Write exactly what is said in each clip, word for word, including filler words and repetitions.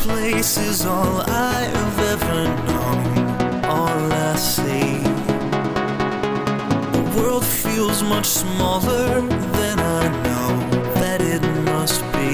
place is all I've ever known, all I see. The world feels much smaller than I know that it must be.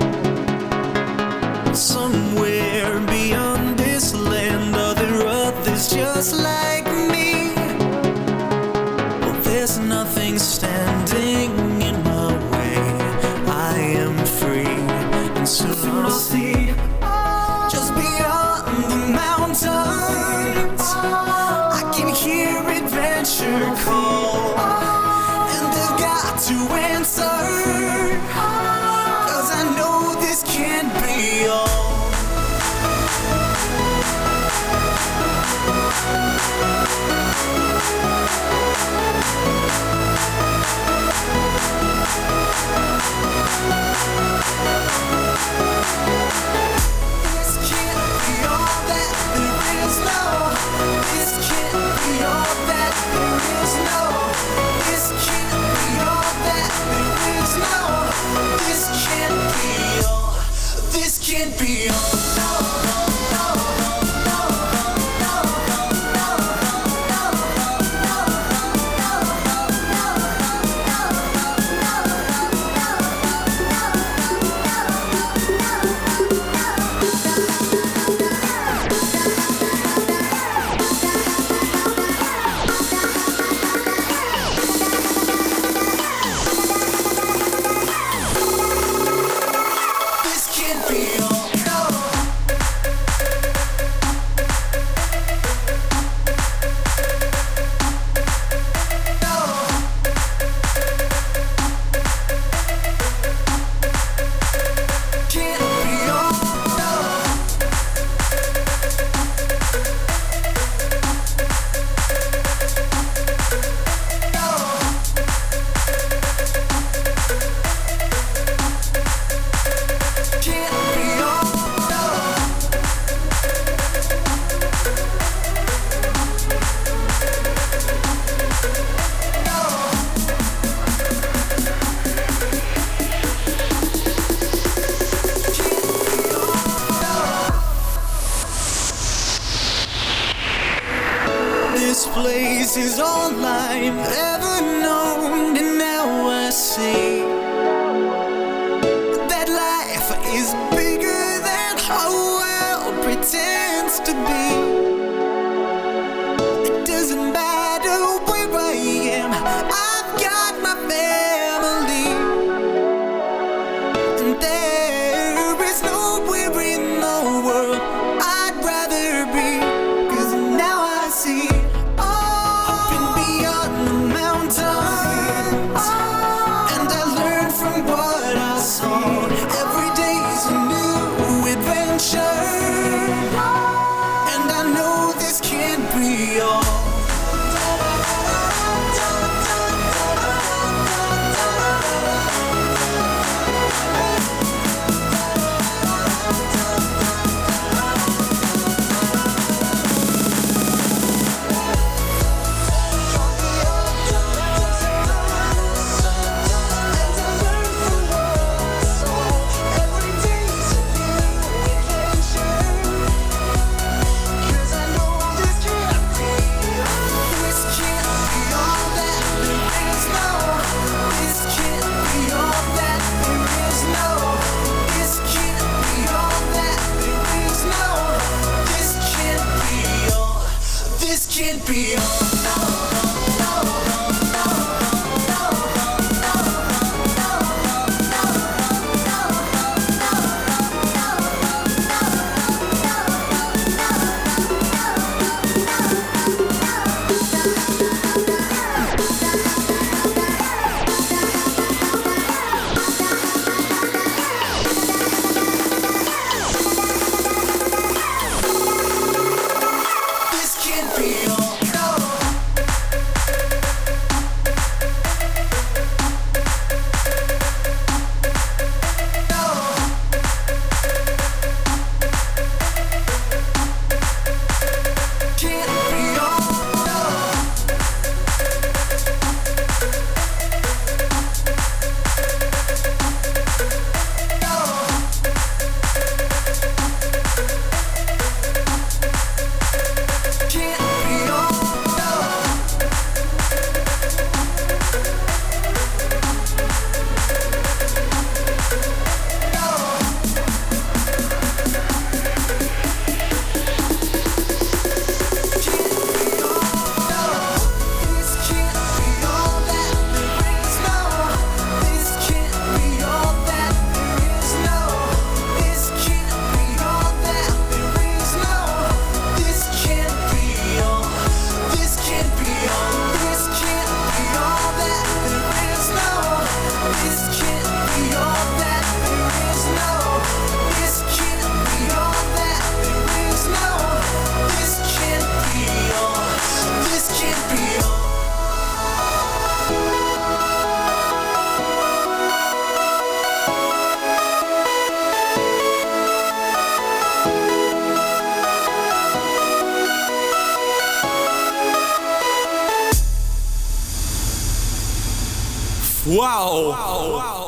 Somewhere beyond this land are there others just like me. Well, there's nothing standing in my way. I am free, and soon I'll see. Just beyond the mountains, I can hear adventure call, and they've got to answer, 'cause I know this can't be all. Can't be all. This place is all I've ever known, and now I see that life is bigger than our world pretends to be. It doesn't matter where I am, I've got my family, and there is nowhere in the world I'd rather be, 'cause now I see. Every day's a new adventure, and I Wow. Wow. Wow.